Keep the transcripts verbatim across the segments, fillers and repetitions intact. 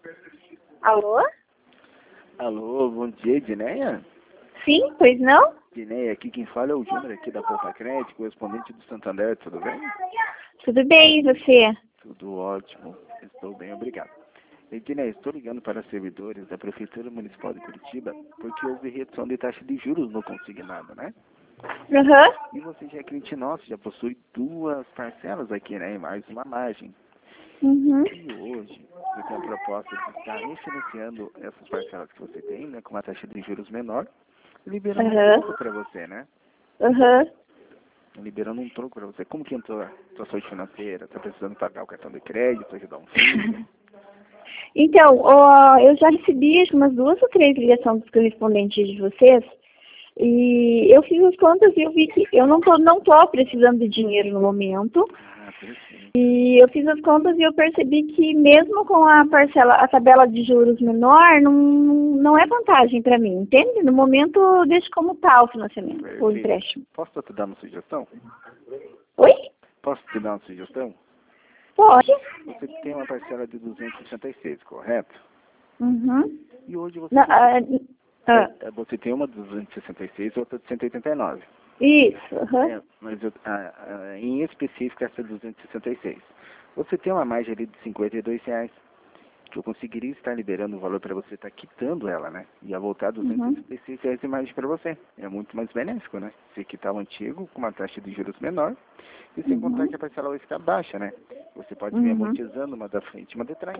Alô? Alô, bom dia, Edneia? Sim, pois não? Edneia, aqui quem fala é o Júnior aqui da Poupa Crédito, correspondente do Santander, tudo bem? Tudo bem, e você? Tudo ótimo, estou bem, obrigado. Edneia, estou ligando para servidores da Prefeitura Municipal de Curitiba porque houve redução de taxa de juros no consignado, né? Aham. E você já é cliente nosso, já possui duas parcelas aqui, né? E mais uma margem. Uhum. E hoje, você tem a proposta de estar refinanciando essas parcelas que você tem, né? Com uma taxa de juros menor, liberando um Aham. troco para você, né? Aham. Liberando um troco para você. Como que entrou a sua saúde financeira? Está precisando pagar o cartão de crédito, ajudar um filho? Então, ó, eu já recebi acho, umas duas ou três ligações dos correspondentes de vocês. E eu fiz as contas e eu vi que eu não tô, não tô precisando de dinheiro no momento. Ah, perfeito. E eu fiz as contas e eu percebi que mesmo com a parcela, a tabela de juros menor, não, não é vantagem para mim, entende? No momento eu deixo como tá o financiamento, o Perfeito. empréstimo. Posso te dar uma sugestão? Oi? Posso te dar uma sugestão? Pode? Você tem uma parcela de duzentos e sessenta e seis, correto? Uhum. E hoje você, Não, tem, ah, ah, é, é, você tem uma de duzentos e sessenta e seis e outra de cento e oitenta e nove. isso. Uhum. É, mas eu, ah, ah, em específico essa duzentos e sessenta e seis. Você tem uma margem ali de cinquenta e dois reais, que eu conseguiria estar liberando o valor para você estar quitando ela, né? Ia voltar duzentos e Uhum. sessenta e seis reais de margem para você. É muito mais benéfico, né? Você quitar o antigo com uma taxa de juros menor e sem contar Uhum. que a parcela vai ficar baixa, né? Você pode vir Uhum. amortizando uma da frente e uma de trás.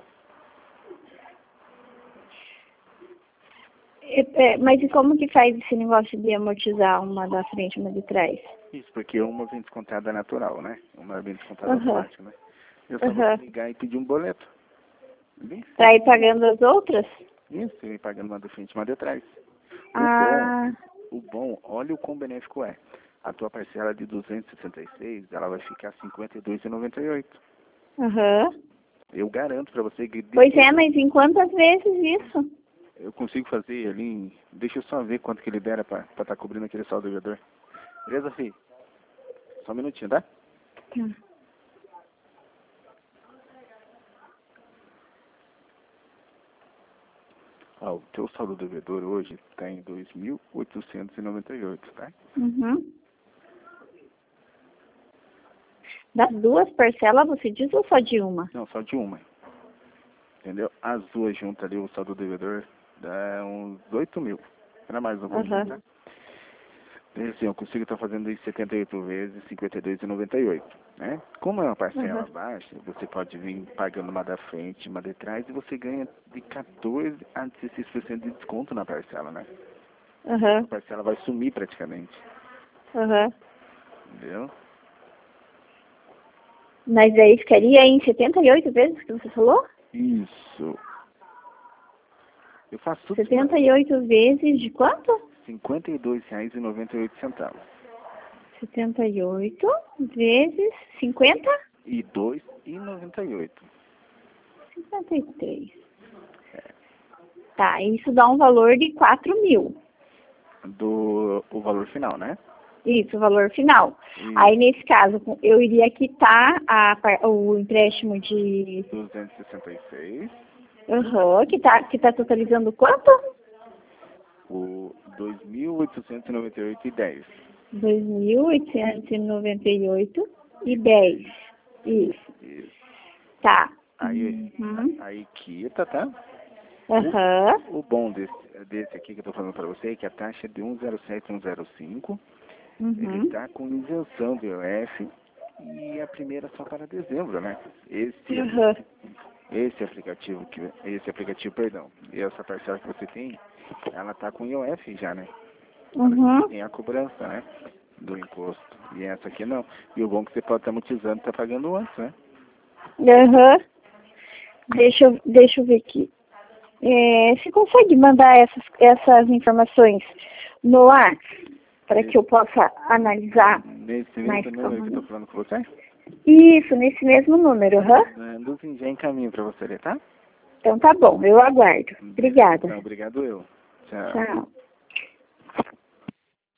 É, é, mas e como que faz esse negócio de amortizar uma da frente e uma de trás? Isso, porque uma vem descontada natural, né? Uma vem descontada Aham. automática, né? Eu só vou Aham. ligar e pedir um boleto. Bem Pra ir simples. pagando as outras? Isso, eu ir pagando uma de frente e uma de trás. O bom, Ah, o bom, olha o quão benéfico é. A tua parcela de duzentos e sessenta e seis, ela vai ficar cinquenta e dois reais e noventa e oito. aham. Eu garanto pra você que de Pois é, todo- mas em quantas vezes isso? eu consigo fazer ali, em- deixa eu só ver quanto que ele dera pra estar tá cobrindo aquele saldo devedor. Beleza, filho? Só um minutinho, tá? Tá. Ó, o teu saldo devedor hoje está em dois mil oitocentos e noventa e oito, tá? Uhum. Das duas parcelas você diz ou só de uma? Não, só de uma. Entendeu? As duas juntas ali, o saldo devedor dá uns oito mil. Era mais um pouquinho, Aham. tá? Então, assim, eu consigo estar fazendo em setenta e oito vezes cinquenta e dois reais e noventa e oito, né? Como é uma parcela Aham. baixa, você pode vir pagando uma da frente, uma de trás, e você ganha de quatorze a dezesseis por cento de desconto na parcela, né? A Aham. parcela vai sumir praticamente, Aham. entendeu? Mas aí ficaria em setenta e oito vezes que você falou? Isso. Eu faço tudo isso, setenta e oito vezes de quanto? cinquenta e dois reais e noventa e oito centavos. setenta e oito vezes cinquenta? E dois reais e noventa e oito. cinquenta e três. Tá, isso dá um valor de quatro mil. Do o valor final, né? Isso, o valor final. E Aí, nesse caso, eu iria quitar a, par- o empréstimo de... duzentos e sessenta e seis, Aham, que tá, que tá totalizando quanto? o dois mil oitocentos e noventa e oito e dez. dois mil oitocentos e noventa e oito e dez. Isso, Isso. tá. Aí, Uhum. aí quita, tá? Aham. O bom desse, desse aqui que eu tô falando para você é que a taxa é de um zero sete, um zero cinco, ele Uhum. tá com isenção do I O F e a primeira só para dezembro, né? Esse, Aham. esse aplicativo, que, esse aplicativo, perdão, e essa parcela que você tem, ela tá com I O F já, né? Uhum. Tem a cobrança, né? Do imposto. E essa aqui não. E o bom é que você pode estar amortizando e tá pagando antes, né? Aham. Deixa eu, deixa eu ver aqui. É, você consegue mandar essas, essas informações no ar para que eu possa analisar Nesse mais mesmo número que eu tô calmamente? falando com você, Isso, nesse mesmo número, aham? né, Luzinho, já encaminho para você ler, tá? Então tá bom, eu aguardo. Obrigada. Então, obrigado eu. Tchau. Tchau.